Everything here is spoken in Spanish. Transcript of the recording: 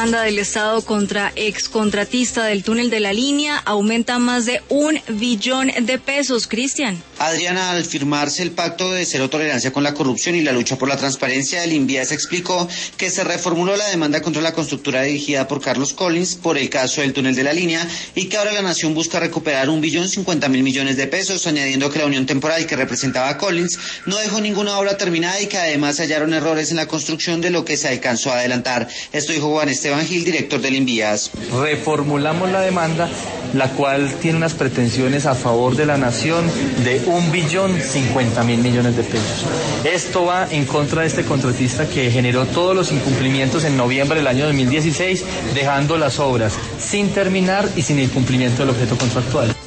demanda del Estado contra excontratista del túnel de la línea aumenta más de $1 billón. Cristian. Adriana, al firmarse el pacto de cero tolerancia con la corrupción y la lucha por la transparencia, el INVIAS explicó que se reformuló la demanda contra la constructora dirigida por Carlos Collins por el caso del túnel de la línea y que ahora la nación busca recuperar $1.050.000.000, añadiendo que la unión temporal que representaba a Collins no dejó ninguna obra terminada y que además hallaron errores en la construcción de lo que se alcanzó a adelantar. Esto dijo Juan Esteban Gil, director del INVIAS. Reformulamos la demanda, la cual tiene unas pretensiones a favor de la nación de $1.050.000.000. Esto va en contra de este contratista que generó todos los incumplimientos en noviembre del año 2016, dejando las obras sin terminar y sin el cumplimiento del objeto contractual.